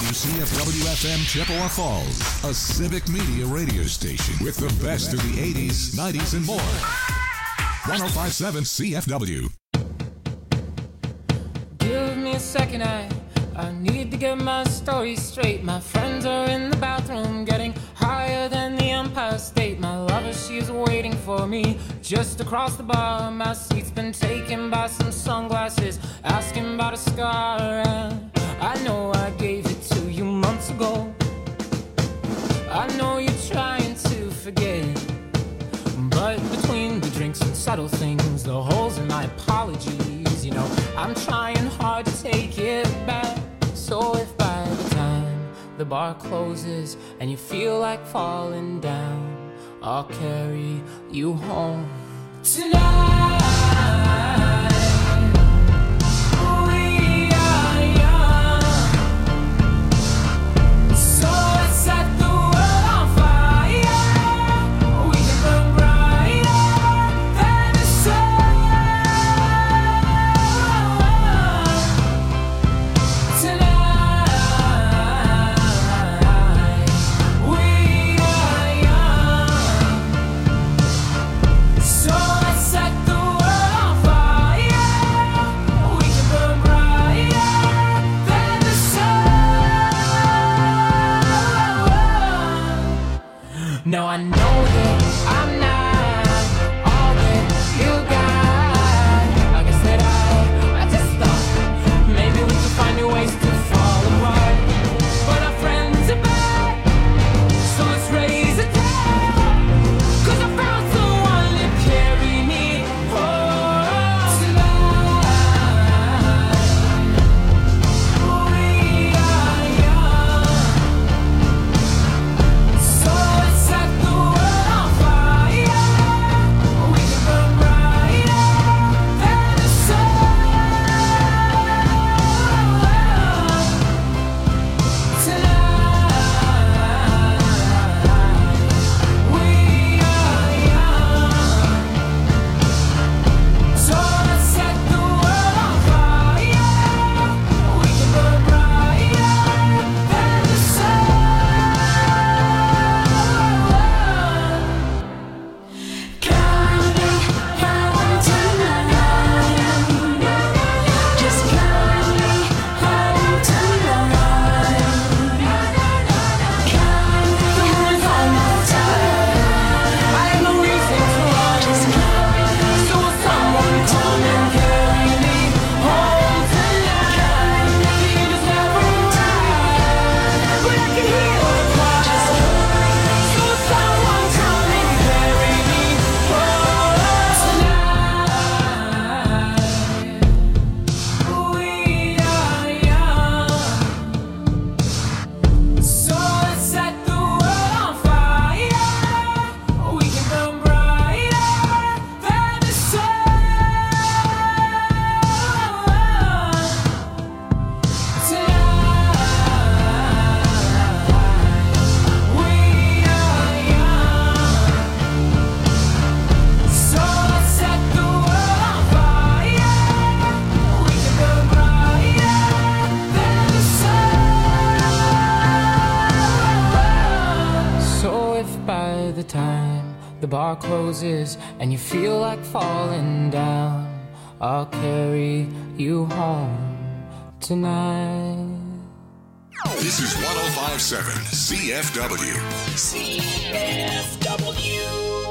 WCFW-FM Chippewa Falls, a civic media radio station with the best of the 80s, 90s, and more. 105.7 CFW. Give me a second, I need to get my story straight. My friends are in the bathroom getting higher than the Empire State. My lover, she's waiting for me just across the bar. My seat's been taken by some sunglasses, asking about a scar. And I know I gave it to you months ago. I know you're trying to forget, but between the drinks and subtle things, the holes in my apologies, you know, I'm trying hard to take it back. So if by the time the bar closes and you feel like falling down, I'll carry you home tonight. No, I know that I'm not all that you got. I guess that I just thought maybe we could find new ways to fall apart. But our friends are back, so let's raise a toast. 'Cause I found someone to carry me home tonight. We are young, so let's set the world on fire. We can burn brighter than the sun tonight. We are young, so let's set the world on fire. We can burn brighter than the sun. Carry me home tonight. Just carry me home tonight. Carry me home tonight. I have no reason to run. So will someone come and carry me home tonight? The end is never right, but I can hear the cry. So will someone come and carry me home tonight? We are young, so let's set the world on fire. We can burn brighter than the sun tonight. We are young, so let's set the world on fire. We can burn brighter than the sun. So if by the time the bar closes and you feel like falling down, I'll carry you home tonight. This is 105.7 CFW. CFW.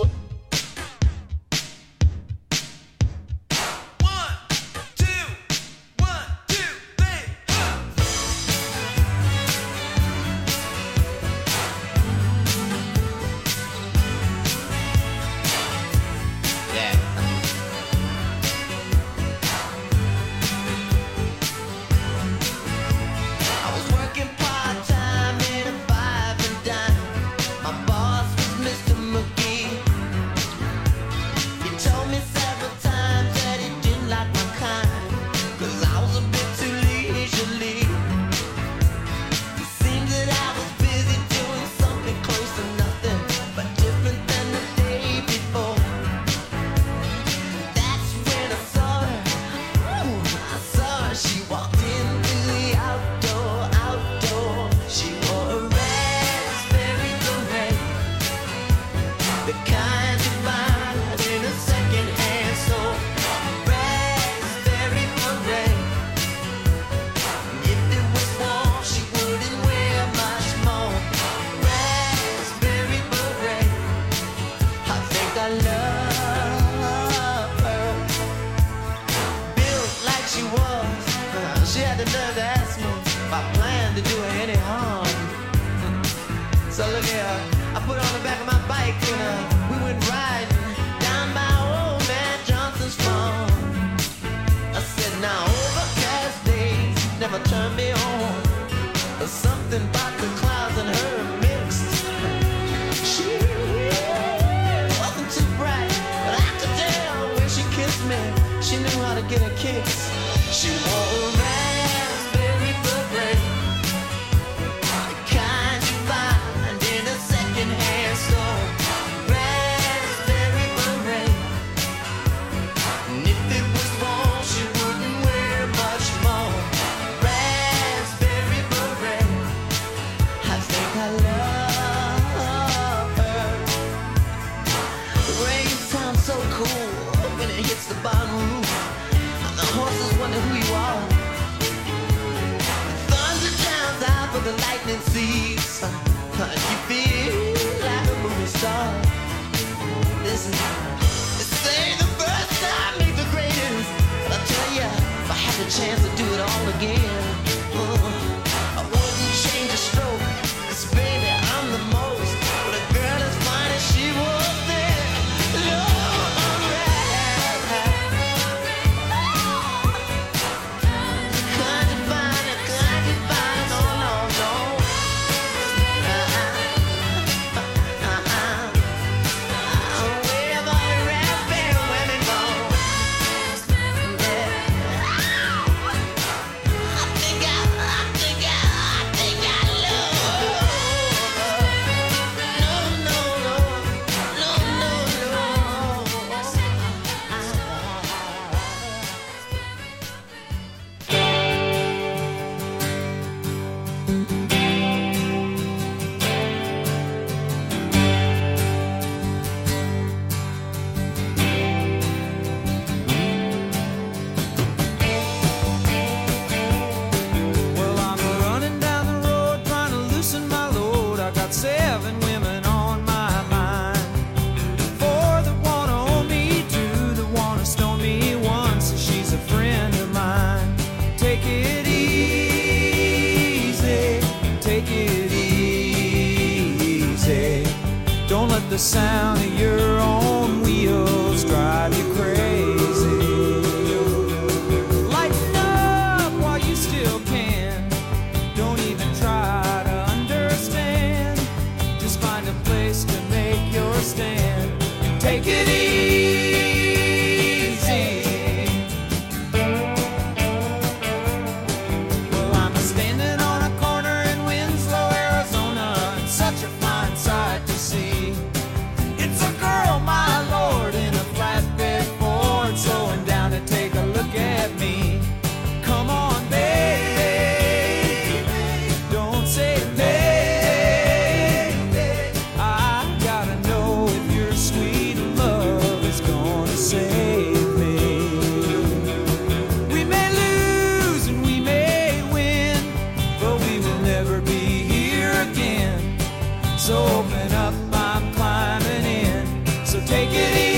I was working part-time in a five and dime. My boss was Mr. McGee. I love her. Built like she was, she had the nerve to ask me if I planned to do her any harm. So look here, I put her on the back of my bike and we went riding down by old man Johnson's farm. I said, now overcast days never turn me on. There's something about the clouds and her mixed. She wasn't too bright, but I could tell when she kissed me, she knew how to get her kicks. She wore a raspberry beret, the kind you find in a second-hand store. Raspberry beret, and if it was worn, she wouldn't wear much more. Raspberry beret, I think I love her. The rain sounds so cool when it hits the barn roof. The horses wonder who you are. Thunder drowns out, but the lightning sees. You feel like a movie star. Listen, they say the first time makes the greatest. But I tell ya, if I had the chance to do it all again, I wouldn't change a stroke. 'Cause baby, I'm the most. But a girl as fine as she was there. Lord, I'm the sound of your own wheels drive you crazy. Lighten up while you still can. Don't even try to understand. Just find a place to make your stand and take it easy. Well, I'm standing on a corner in Winslow, Arizona, and such a fine sight to see. It's a girl, my lord, in a flatbed Ford, slowing down to take a look at me. Come on, baby, don't say baby. I gotta know if your sweet love is gonna save me. We may lose and we may win, but we will never be here again. So open up, I'm climbing in. So take it easy.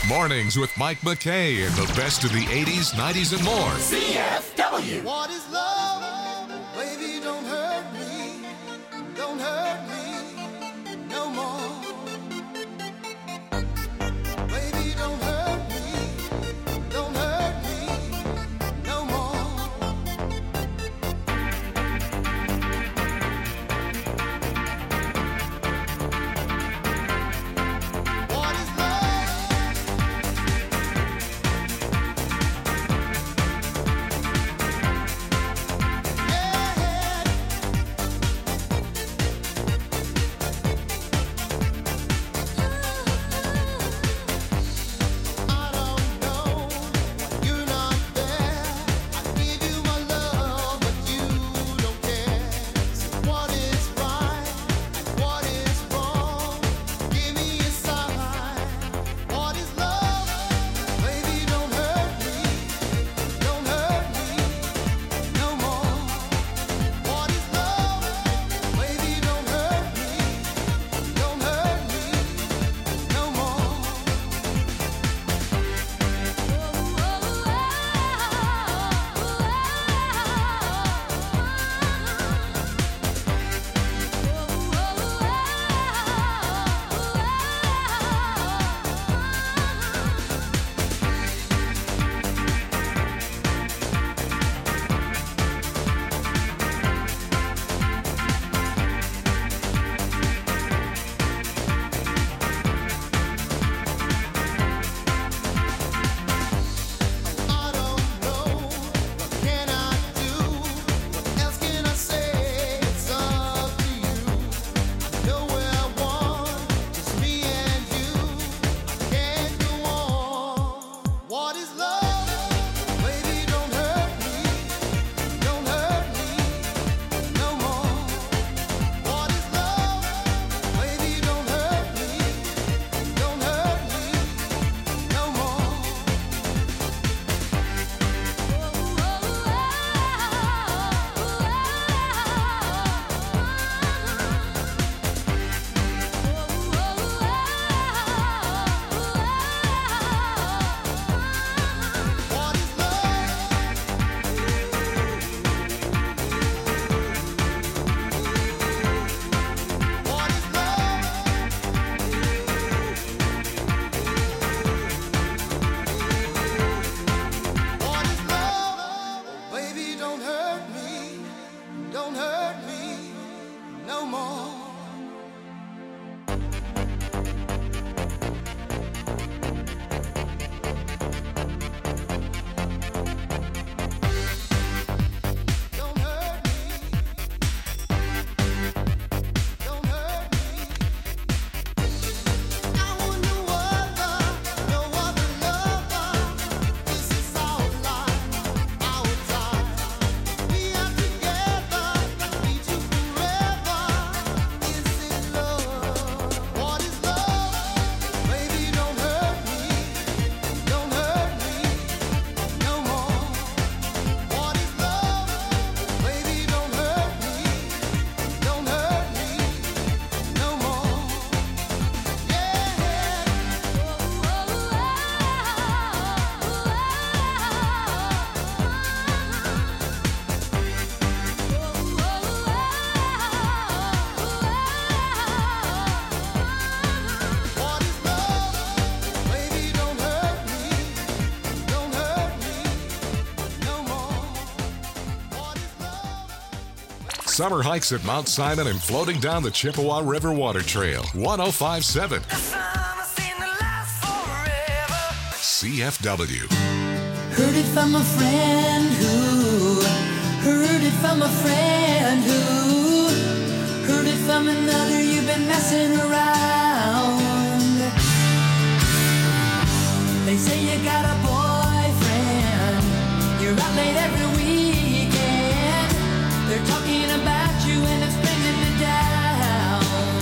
Mornings with Mike McKay and the best of the 80s, 90s, and more. CFW. What is love? Baby, don't hurt me. Don't hurt me no more. Baby, don't hurt me. Don't hurt me no more. What is love? Summer hikes at Mount Simon and floating down the Chippewa River Water Trail. 105.7 CFW. Heard it from a friend who heard it from a friend who heard it from another. You've been messing around. They say you got a boyfriend. You're out late every weekend. They're talking about you and it's bringing me down.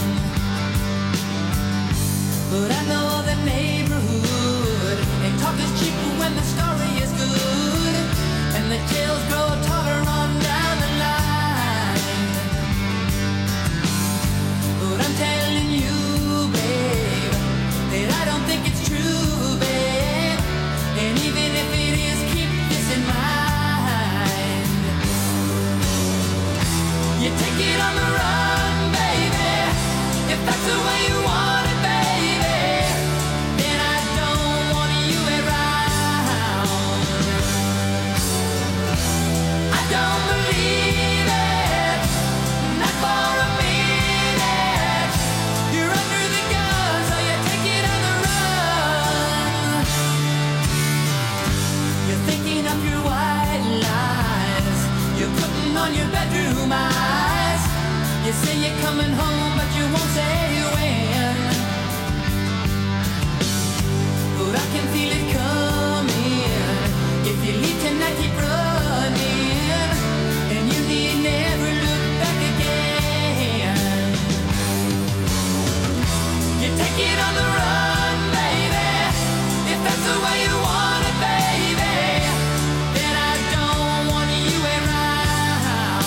But I know the neighborhood, and talk is cheaper when the story is good, and the tales grow taller on down the line. You take it on the run, baby. If that's the way you want it, baby, then I don't want you around. I don't believe it, not for a minute. You're under the gun, so you take it on the run. You're thinking of your white lies. You're putting on your bedroom eyes. You say you're coming home, but you won't say when. But I can feel it coming. If you leave tonight, keep running, and you need never look back again. You take it on the run, baby. If that's the way you want it, baby, then I don't want you around.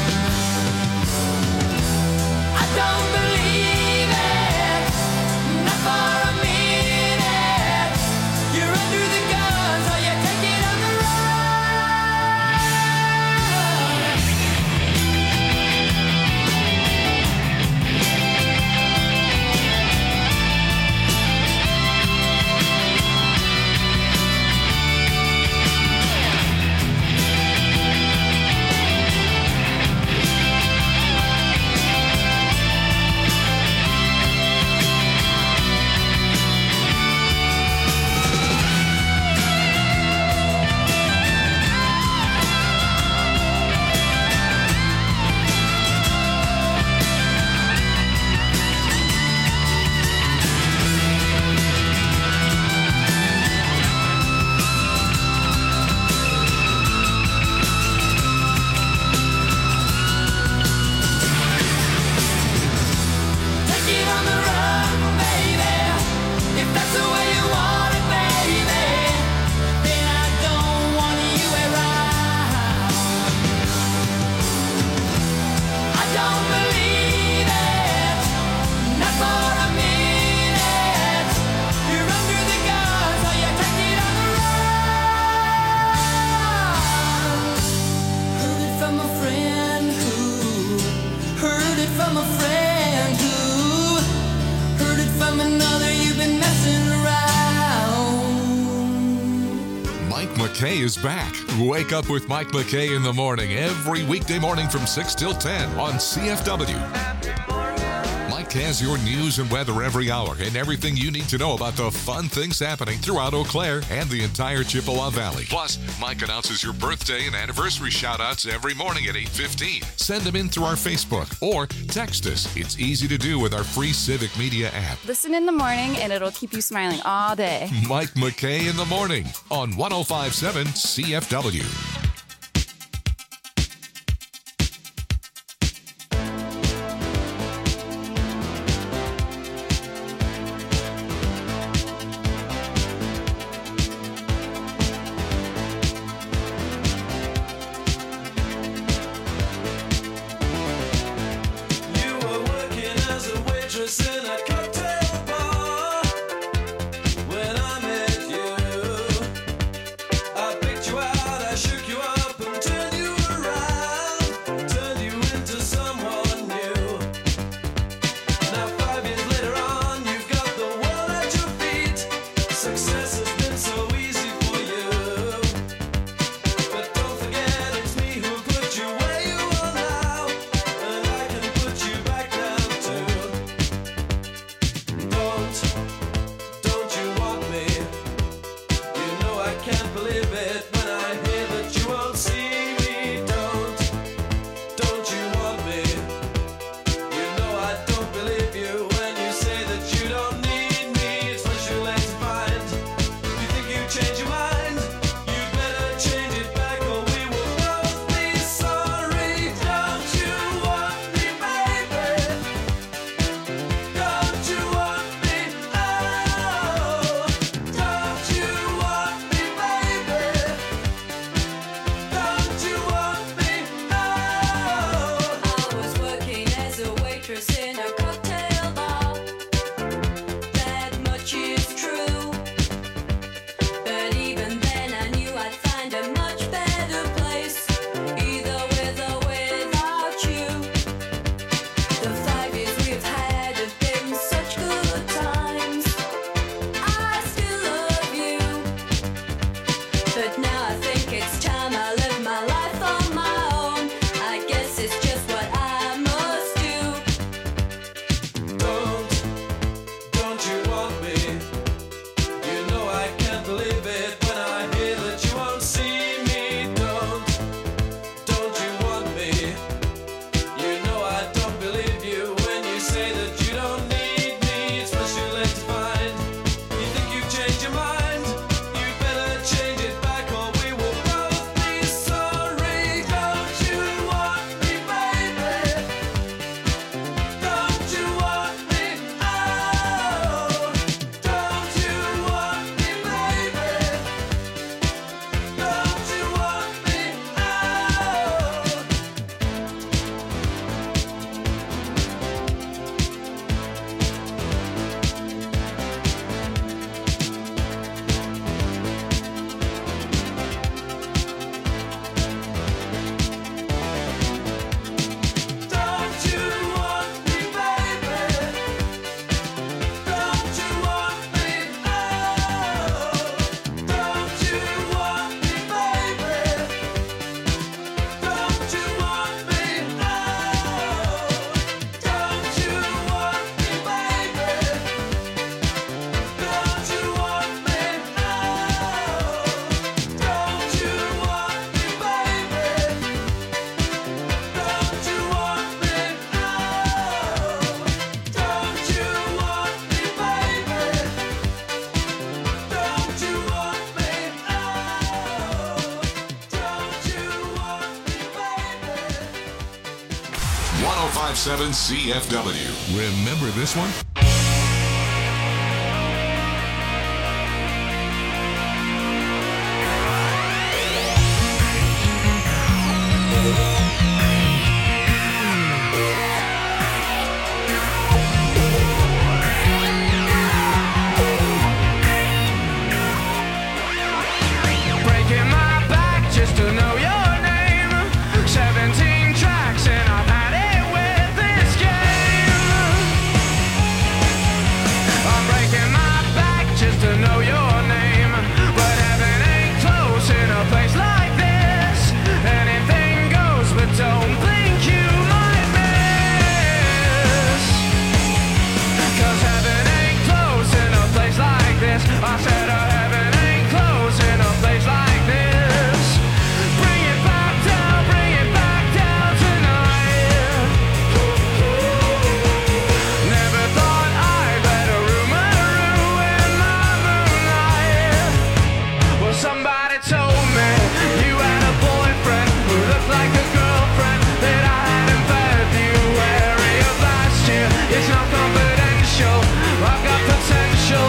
I don't believe it, not for a minute. You're under the gun, so you take it on the run. Take it on the run, baby. If that's the way you want it, baby, then I don't want you around. I don't believe it, not for a minute. You're under the gun, so you take it on the run. Heard it from a friend who heard it from a friend who heard it from another. You've been messing around. Mike McKay is back. Wake up with Mike McKay in the morning every weekday morning from 6 till 10 on CFW. Mike has your news and weather every hour and everything you need to know about the fun things happening throughout Eau Claire and the entire Chippewa Valley. Plus, Mike announces your birthday and anniversary shout-outs every morning at 8:15. Send them in through our Facebook or text us. It's easy to do with our free Civic Media app. Listen in the morning and it'll keep you smiling all day. Mike McKay in the morning on 105.7 CFW. You were working as a waitress in a cocktail bar when I met you. I picked you out, I shook you 1057 CFW. Remember this one? Breaking my back just to know your name. 17 tracks and I've had it with this game. I'm breaking my back just to know your name. But heaven ain't close in a place like this. Anything goes, but don't think you might miss. 'Cause heaven ain't close in a place like this. I said heaven ain't close in a place like this. Bring it back down tonight. Never thought I'd let a rumor ruin my moonlight. Well, somebody told me you had a boyfriend who looked like a girlfriend that I had in February of last year. It's not confidential, I've got potential.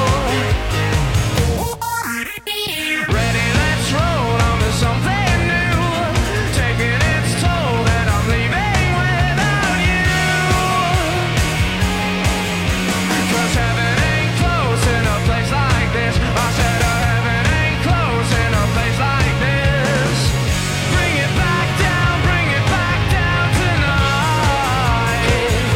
Ready, let's roll on to something new. Taking its toll and I'm leaving without you. 'Cause heaven ain't close in a place like this. I said heaven ain't close in a place like this. Bring it back down tonight.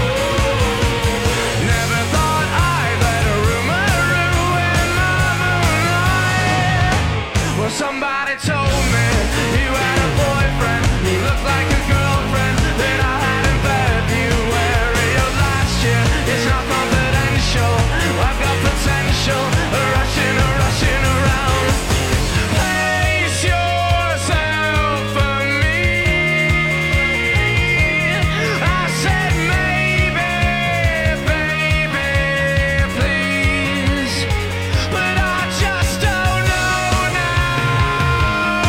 Never thought I'd let a rumor ruin my moonlight. Well, somebody told me you had a boyfriend who looked like a girlfriend that I had in February of last year. It's not confidential, I've got potential. Rushing around. Place yourself for me. I said maybe, baby, please. But I just don't know now.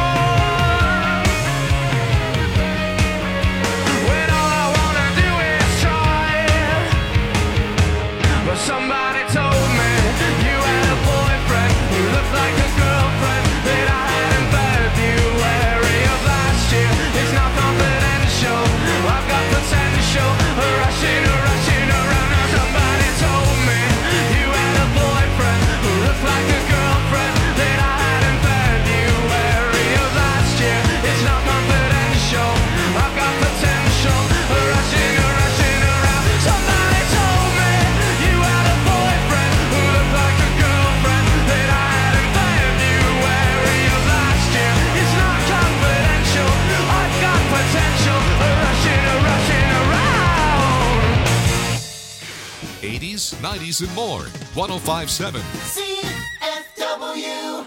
When all I wanna do is try. But somebody told me you had a boyfriend who looked like a girlfriend that I had in February of last year. It's not confidential, I've got potential. Rushing around. Now somebody told me you had a boyfriend who looked like a girlfriend that I had in February of last year. It's not confidential, I've got potential. Rushing around. Somebody told me you had a boyfriend who looked like a girlfriend that I had in February of last year. It's not confidential, I've got potential. Rushing around. 80s, 90s, and more. 1057. CFW.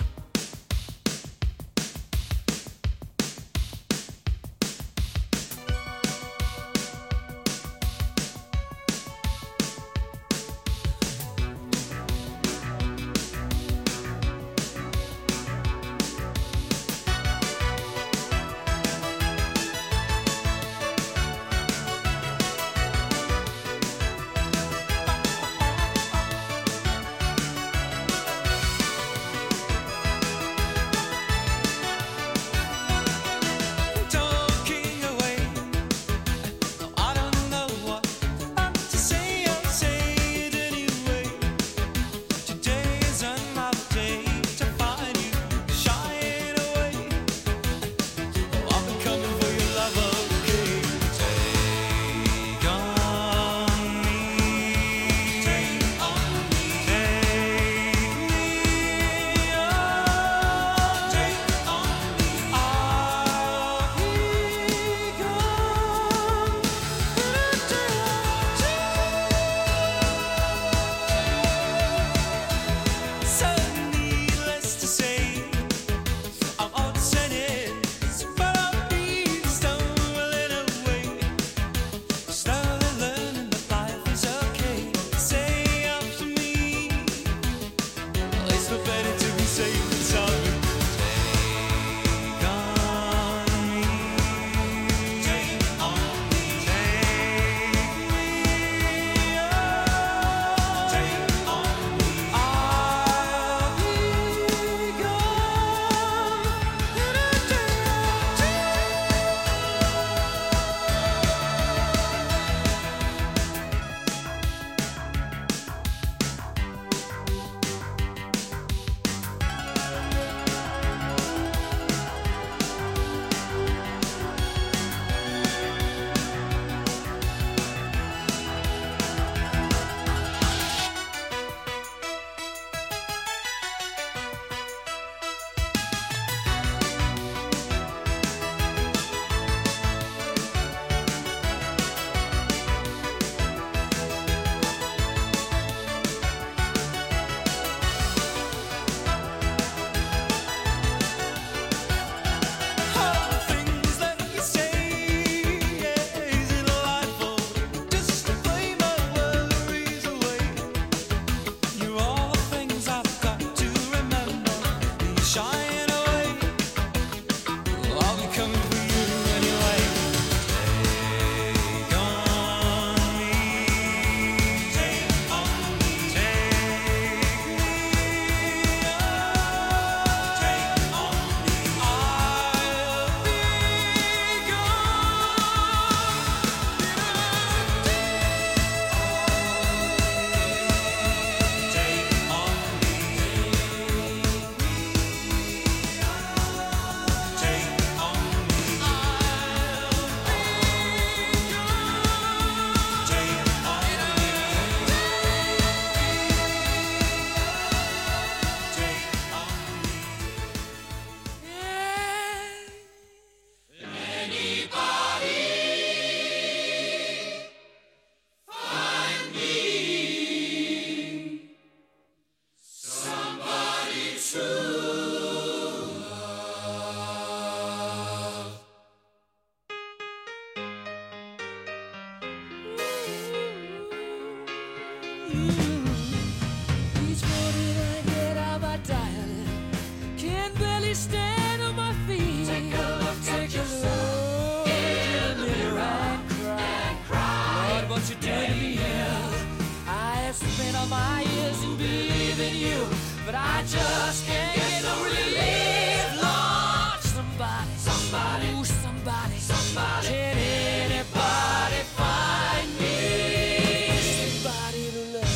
Each morning I get out my diary, can barely stand on my feet. Take a look at yourself in the mirror and cry. Lord, what you doing to me? I have spent all my years in believing you, but I just can't get no relief. Lord, somebody, ooh, somebody, can anybody find me somebody to love?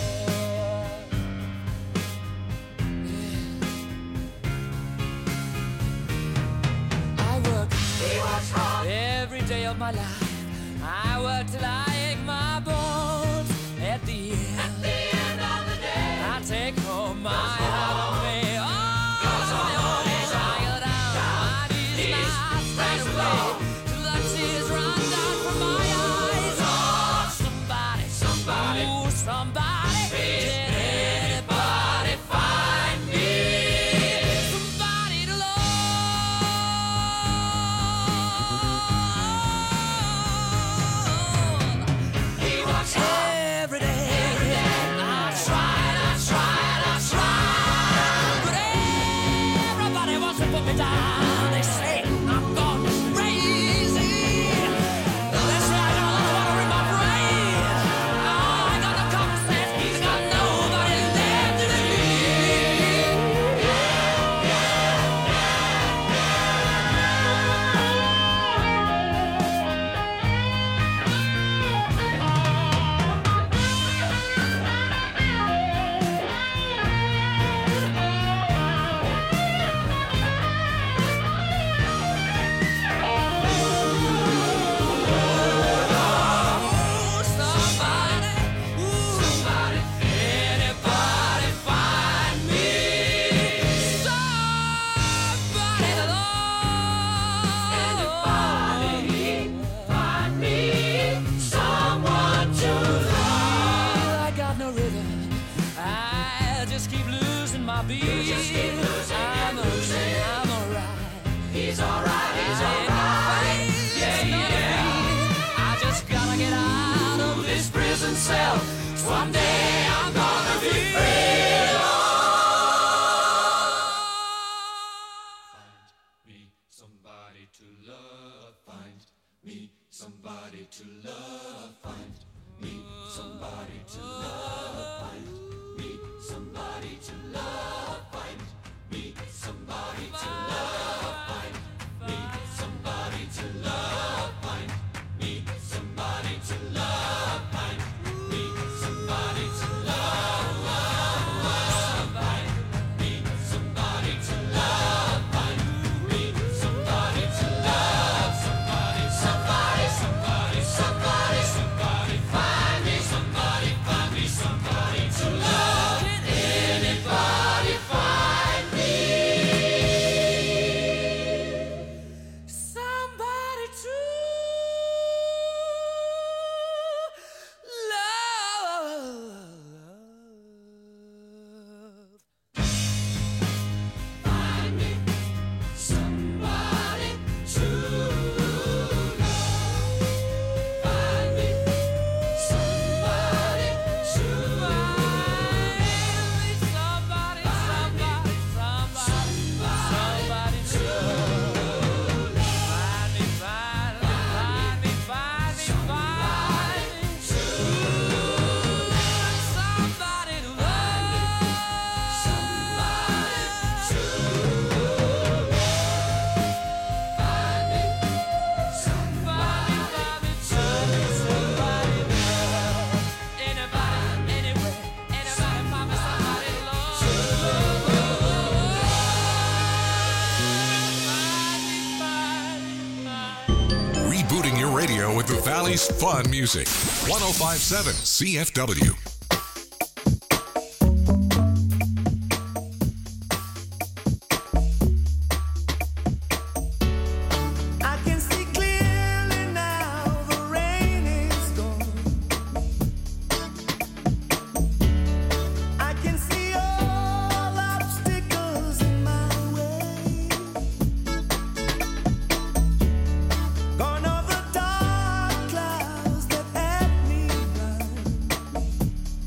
Yeah. I work hard every day of my life. I work till I ache my bones. At the end of the day, I take home my heart on me. Oh, tired out, my knees not straight away, till the tears run down from my eyes. Oh, somebody, ooh, somebody, can anybody find me somebody to love? He walks every day. I tried, but everybody wants to put me down. They say I'm gone crazy. They say I got a lot of water in my brain. Oh, I got no common sense. I got nobody there to leave. Somebody, anybody find me somebody to love? Anybody find me someone to love? I got no rhythm. I just keep losing my beat. I'm alright. He's alright. I just gotta get out of this prison cell. Someday I'm gonna be free. Find me somebody to love. Find me somebody to love. Find me somebody to love. Find me somebody to love. Find me somebody to love. Find me somebody to love. Find me somebody to love. Find me somebody to love. Find me somebody to love. Find me somebody to love. Somebody, somebody, somebody, somebody, somebody. Find me somebody to love. Can anybody find me somebody to love? Find me somebody to love. Find me somebody to love. Somebody to love. Find me, find me, find me, find me, find me to love. Somebody to love. Somebody to love. Find me somebody, find me somebody to love. Anybody, anywhere, anybody find me somebody to love. Rebooting your radio with the Valley's fun music. 105.7 CFW. I can see clearly now, the rain is gone. I can see all obstacles in my way. Gone over dark clouds that had me blind.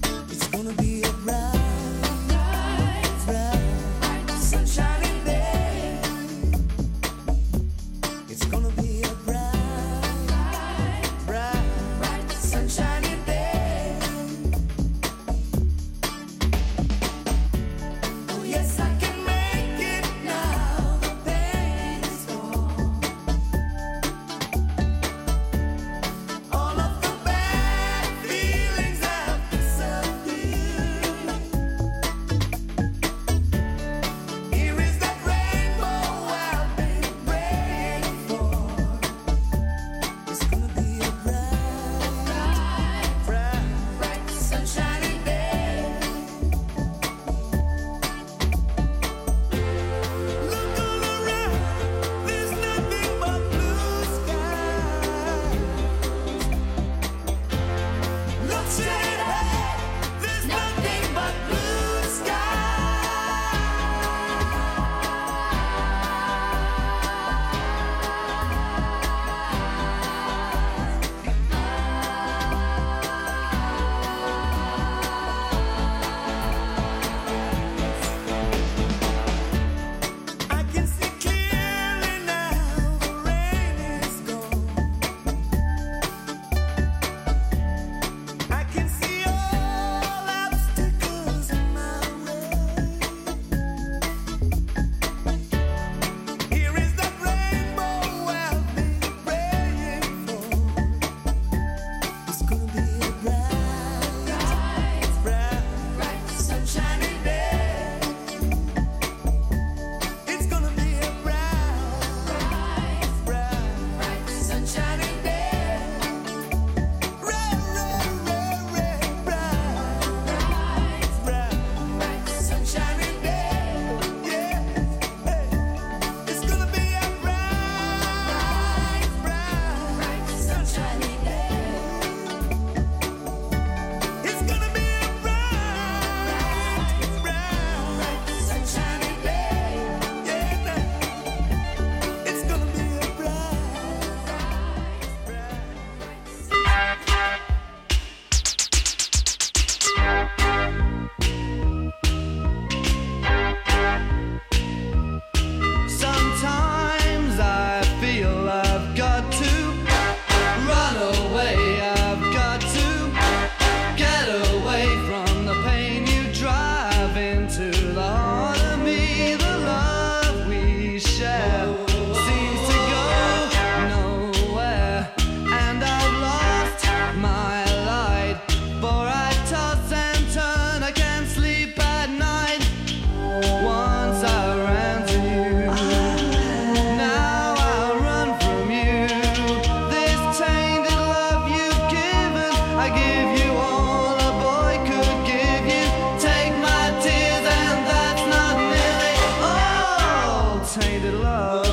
I give you all a boy could give you. Take my tears and that's not nearly all. Tainted love,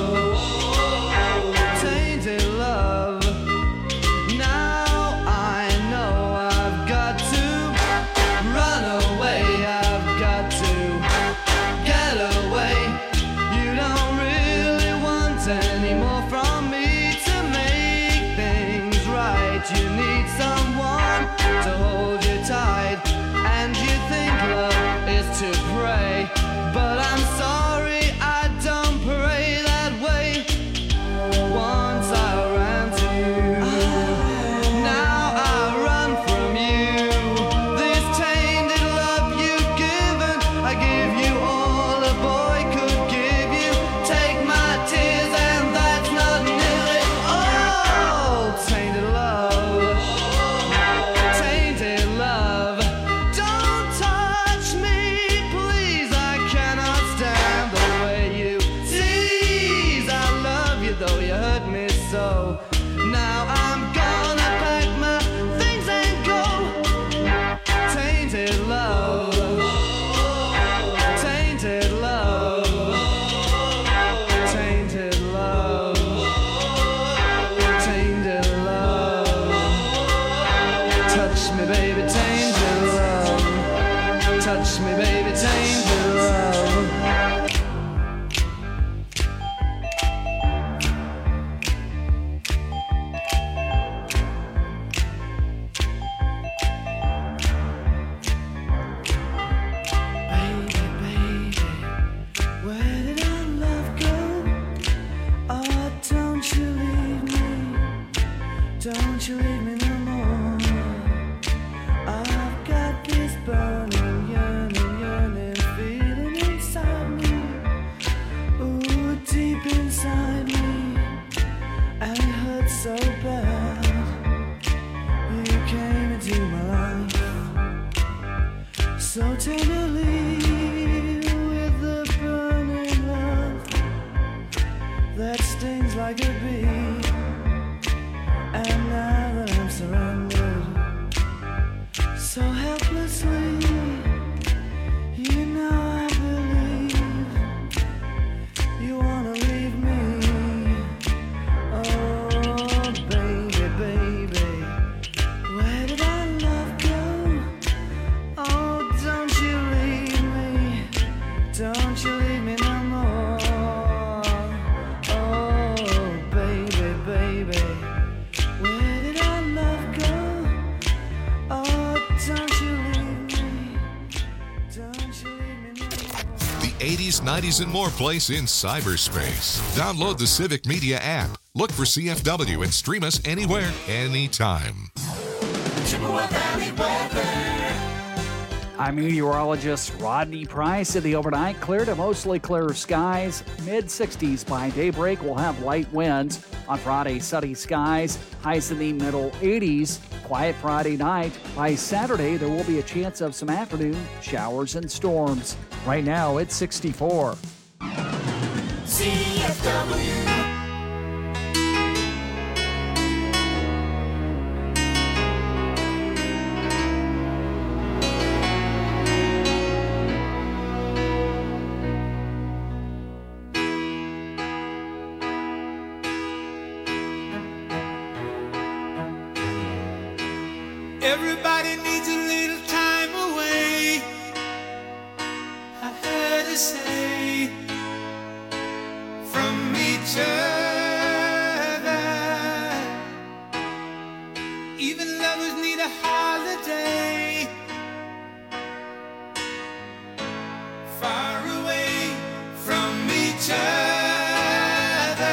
tainted love. Now I know I've got to run away. I've got to get away. You don't really want any more from me to make things right. You need someone to hold you tight, and you think love is to pray, but I'm sorry, I don't pray that way. Once I ran to you, now I run from you. This tainted love you've given, I give you all a boy could give you. Take my tears and that's not nearly all. Tainted love, tainted love. Don't touch me, please, I cannot stand the way you tease. I love you though you hurt me so. Now I'm gonna pack my things and go. Tainted love, tainted love, tainted love, tainted love. Touch me, baby, tainted love. Touch me, baby, tainted love. Baby, baby, where did our love go? Oh, don't you leave me. Don't you leave me no more. I've got this burning, yearning, yearning feeling inside me. Ooh, deep inside me. And it hurts so bad. You came into my life so tenderly with the burning love that stings like a bee. And now that I'm surrendered so helplessly, you know I believe you wanna leave me. Oh, baby, baby, where did our love go? Oh, don't you leave me. Don't you leave me no more. Oh, baby, baby, where did our love go? Oh, don't you leave me. Don't you leave me no more. The 80s, 90s, and more place in cyberspace. Download the Civic Media app. Look for CFW and stream us anywhere, anytime. Chippewa Valley weather. I'm meteorologist Rodney Price. In the overnight, clear to mostly clear skies. Mid-60s by daybreak. We'll have light winds. On Friday, sunny skies. Highs in the middle 80s. Quiet Friday night. By Saturday, there will be a chance of some afternoon showers and storms. Right now, it's 64. CFW. Everybody needs a little time away, I heard her say, from each other. Even lovers need a holiday, far away from each other.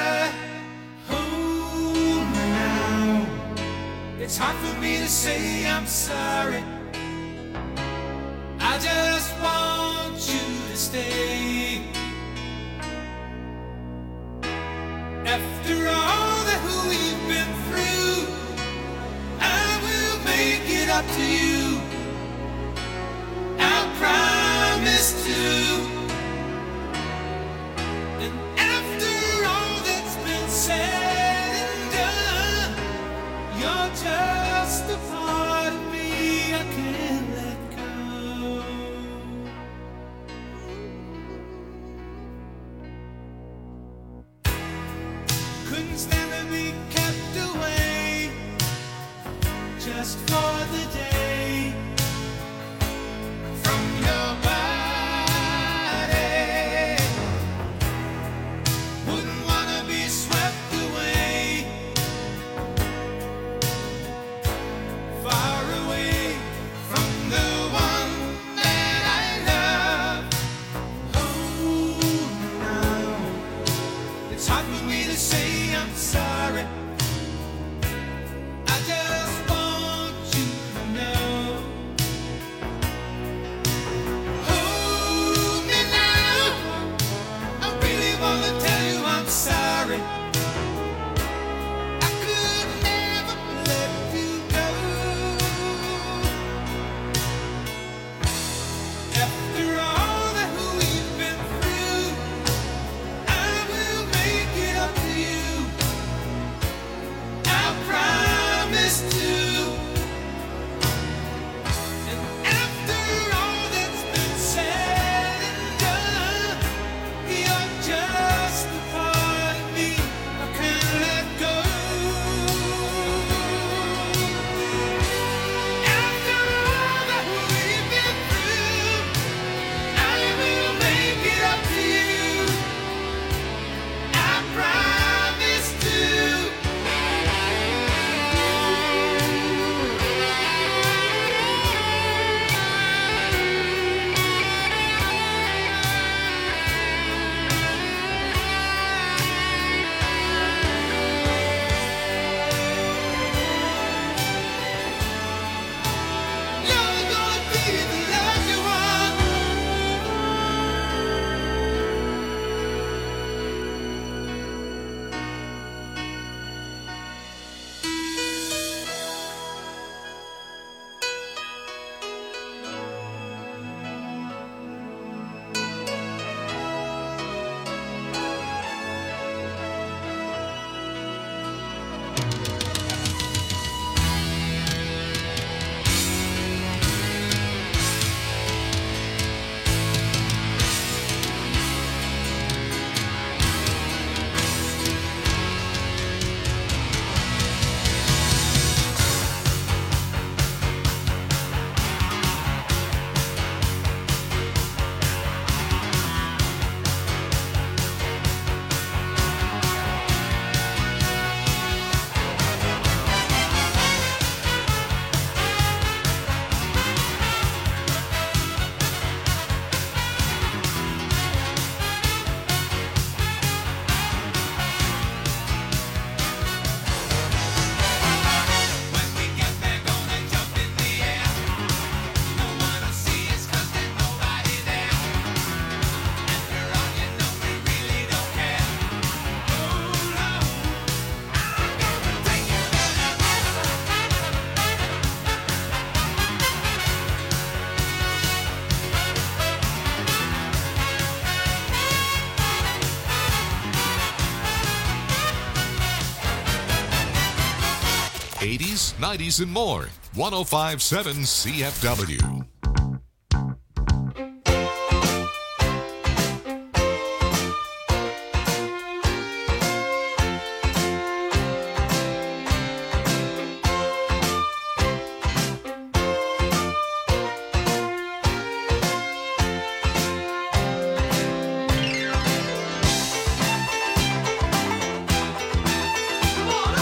Hold me now. It's hard for me to say I'm sorry. I just want you to stay. After all that we've been through, I will make it up to you. I promise to. And after all that's been said and done, you're just a part just for the day from your body. Wouldn't wanna be swept away, far away from the one that I love. Oh, now it's hard for me to say I'm sorry. I just want you to know. Hold me now. I really wanna tell you I'm sorry. I could never let you go. After all that we've been through, I will make it up to you. I promise to. And after all that's been said and done, you're just a part of me I can't let go. After all that we've been through, I will make it up to you. I promise to. You're gonna be the lucky one. When we get there, gonna jump in the air. No one will see us 'cause there's nobody there. After all, you know we really don't care. Oh no, I'm gonna take you there. '80s, '90s, and more. 105.7 CFW.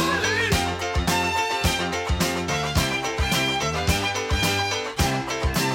Come on, Arlene.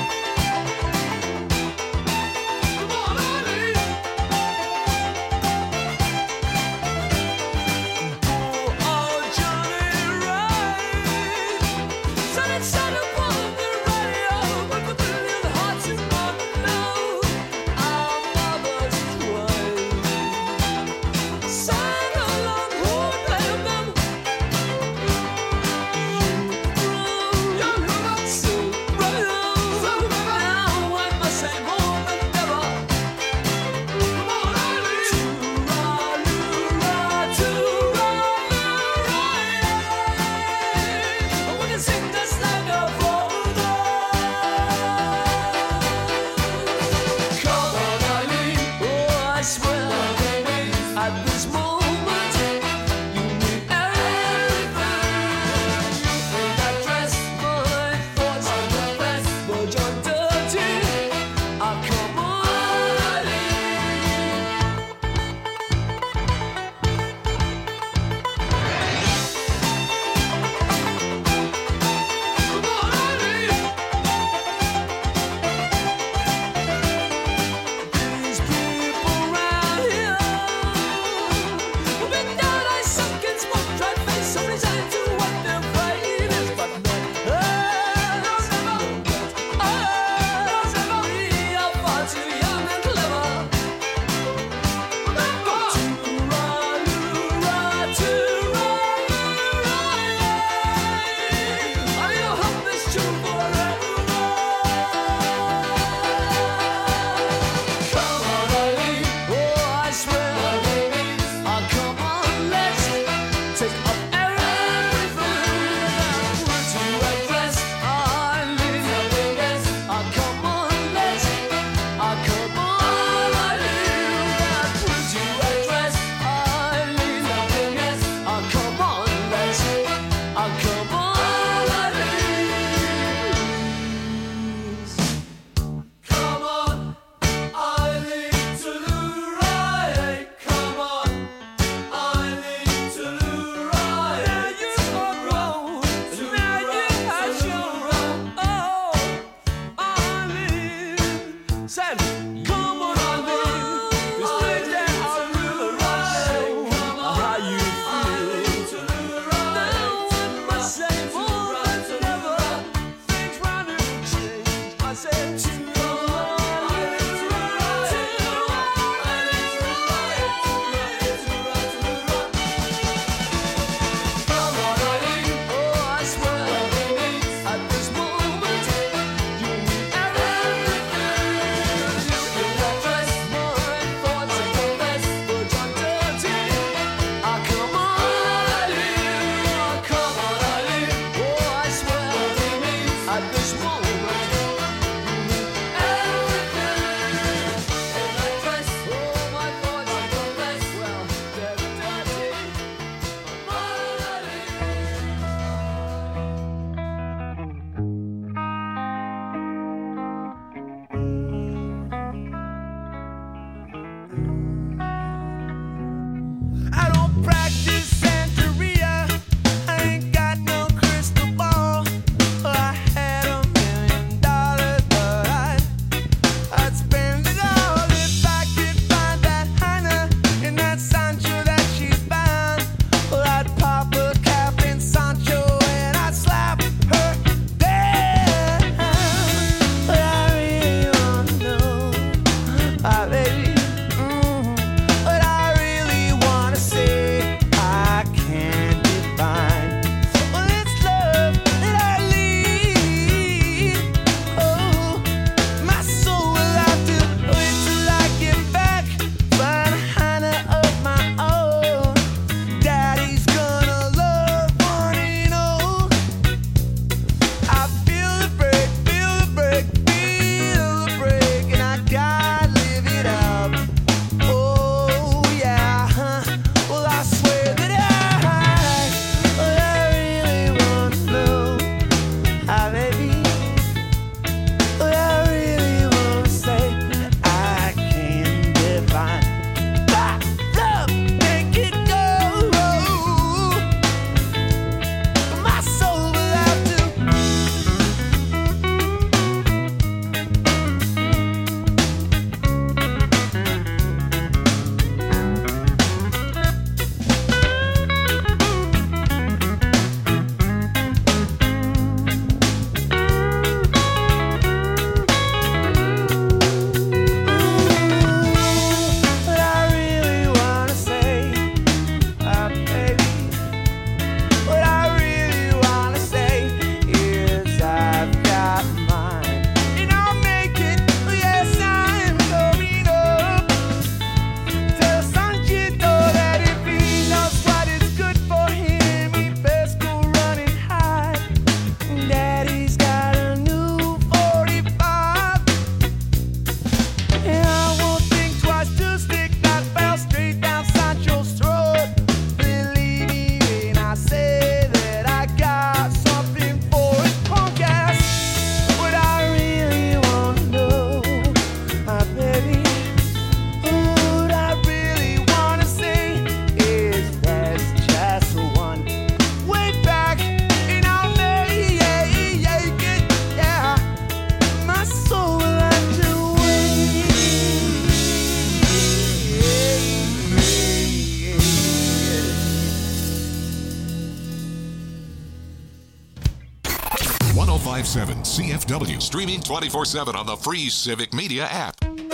1057 CFW. Streaming 24/7 on the free Civic Media app.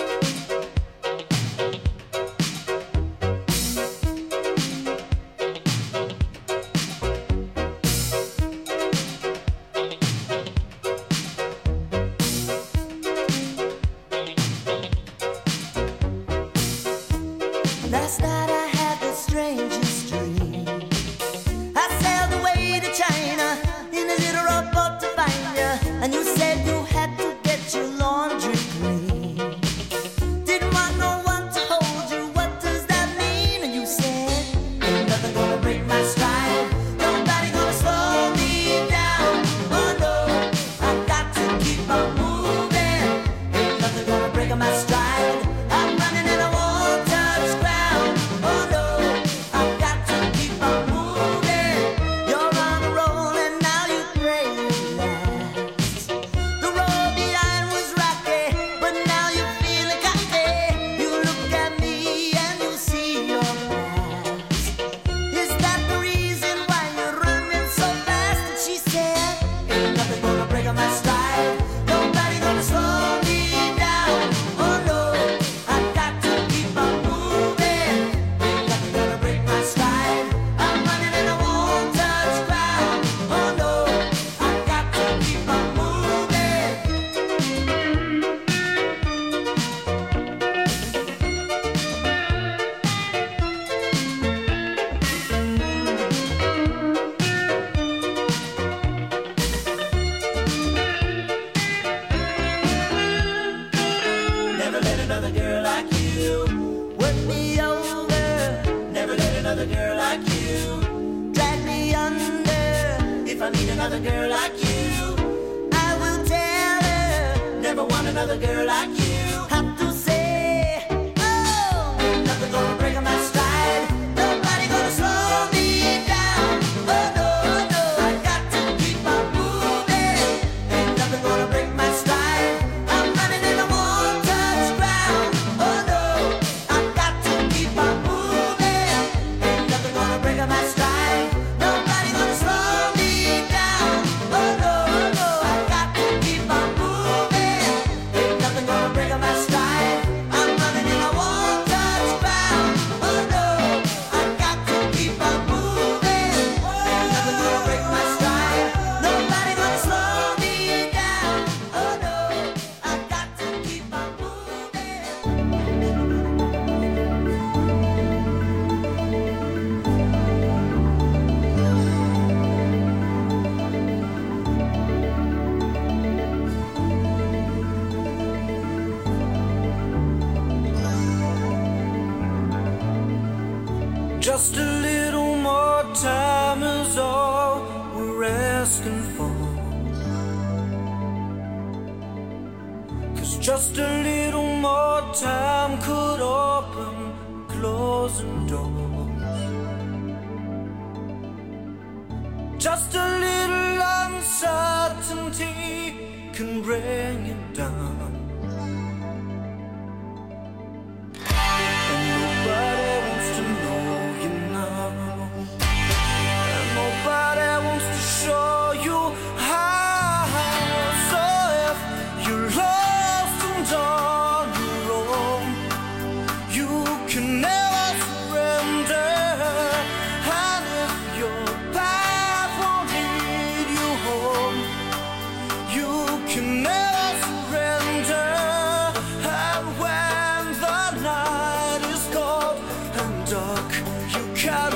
Last night I had the strangest dream. I sailed away to China in a little rowboat to find you, and you said you had to get your laundry clean. Didn't want no one to hold you. What does that mean? And you said, ain't nothing gonna break my stride. Nobody gonna slow me down. Oh no, I got to keep on moving. Ain't nothing gonna break my stride. I'm running and I won't touch ground. Oh no, I got to keep on moving. You're on a roll and now you pray you last. The road behind was rocky, but now you're feeling cocky. You look at me and you see your past. Is that the reason why you're running so fast? And she said, ain't nothing gonna break my stride. Nobody gonna slow me down. Oh no, I got to keep on moving. Ain't nothing gonna break my stride. I'm running and I won't touch ground. Oh no, I got to keep on moving. Never let another girl like you work me over. Never let another girl like you drag me under. If I meet another girl like you, I will tell her. Never want another girl like you. Have to say, oh, ain't nothing gonna break my stride. Nobody gonna slow me down. Oh no, no, I got to keep on moving. Ain't nothing gonna break my stride. I'm running and I won't touch ground. Oh no, I got to keep on moving. Ain't nothing gonna break my stride. Nobody gonna slow me down. Oh no, no, I got to keep on moving. Ain't nothing gonna break my stride. I'm running and I won't touch ground. Oh no, I got to keep on moving. Ain't nothing gonna break my stride. Nobody gonna slow me down. Oh no, I got to keep on moving. Just a little more time is all we're asking for. 'Cause just a little more time could open closing doors. Just a little uncertainty can bring you down. And nobody wants to know you now. And nobody wants to show you how. So if you're lost and on your own, you can never surrender. And if your path won't lead you home, you can never surrender. And when the night is cold and dark, you can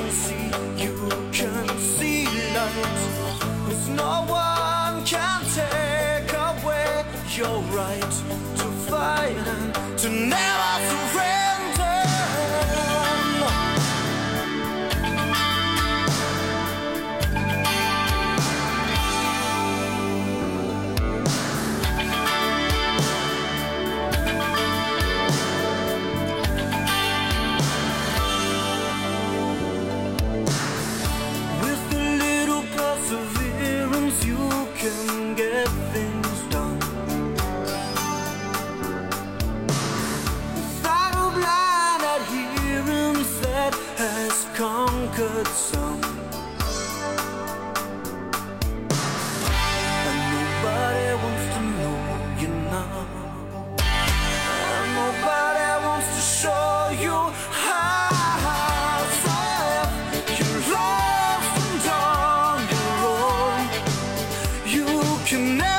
see light. 'Cause no one can take away your right to fight and to never surrender. With a little perseverance, you can get things done. Without a blind adherence that has conquered some. And no you know